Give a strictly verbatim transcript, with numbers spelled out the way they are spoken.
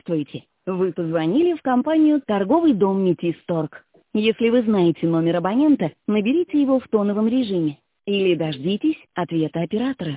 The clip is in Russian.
Здравствуйте. Вы позвонили в компанию «Торговый дом Метисторг». Если вы знаете номер абонента, наберите его в тоновом режиме или дождитесь ответа оператора.